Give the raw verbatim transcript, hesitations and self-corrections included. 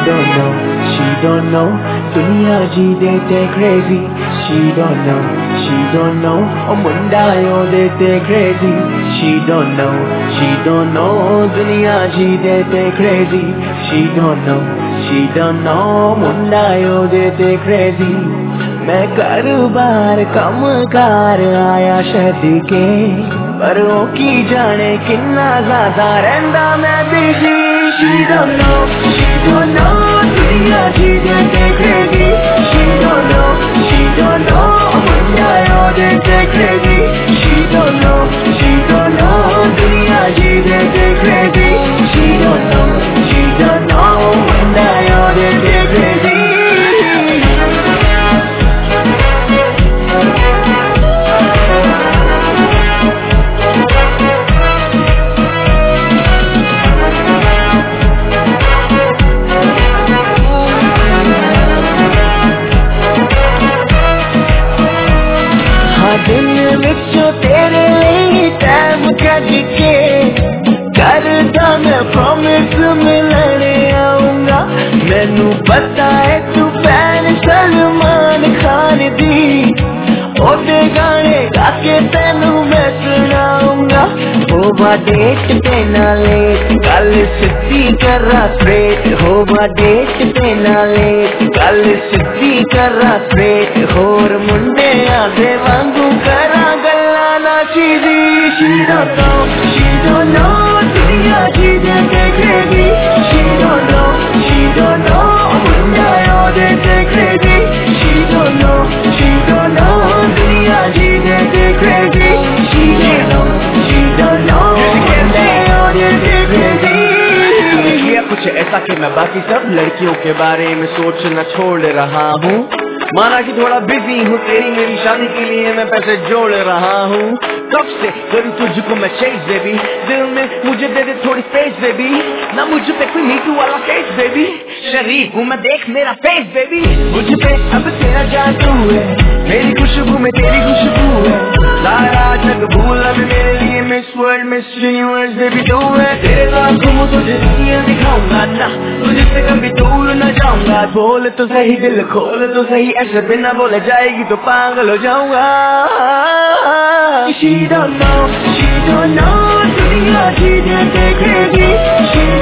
don't know, she don't know. दुनिया जी देते crazy. She don't know, she don't know. ओ मुंडा यो देते crazy. She don't know, she don't know. दुनिया जी देते crazy. She don't know, she don't know. मुंडा यो देते crazy. मैं कारोबार कम car आया शहद के, पर ओ की जाने किन्ना ज्यादा रहंदा मैं busy. She don't know, she don't know. दुनिया जी देते crazy. She don't know, she don't know. मुंडा यो देते crazy. She don't know, she don't know. दुनिया जी देते crazy. She don't know, she don't know. मुंडा यो देते crazy. दिन विचों तेरे लिए टाइम कढ के करदा मैं प्रॉमिस मिलने आऊंगा. मैनू पता है तू फैन सलमान खान दी, ओदे गाने गाके तेनू मैं सुनाऊंगा. होवा डेट पे ना लेट, गल सिद्धी करा स्ट्रेट. होवा डेट पे ना लेट, गल सिद्धी करा स्ट्रेट. होर मुंडे आदे वांगू करा गल्ला ना चीजी. She don't know, she don't know. दुनिया जी देते crazy. She don't know, she don't know. मुंडा यो देते crazy. She don't know, she don't know. दुनिया जी देते crazy. She don't know, she don't know. मुंडा यो देते crazy. किया कुछ ऐसा कि मैं बाकी सब लड़कियों के बारे में सोचना छोड़ रहा हूँ. माना कि थोड़ा बिजी हूँ, तेरी मेरी शादी के लिए मैं पैसे जोड़ रहा हूँ. कब से करूँ तुझको मैं चेज बेबी, दिल में मुझे दे दे थोड़ी स्पेस बेबी. ना मुझ पे कोई नीटू वाला केस बेबी, शरीफ हूँ मैं देख मेरा फेस बेबी. मुझ पे अब तेरा जादू है, मेरी खुशबू में तेरी खुशबू है. सारा जग भूल अब मेरे लिए Miss World Miss Universe baby तू है. तेरे साथ घूमूं तुझे दुनिया दिखाऊंगा ना, तुझे से कभी दूर न जाऊंगा. बोल तो सही दिल खोल तो सही, ऐसे बिना बोले जाएगी तो पागल हो जाऊंगा. She don't know, she don't know. दुनिया जी देते crazy. She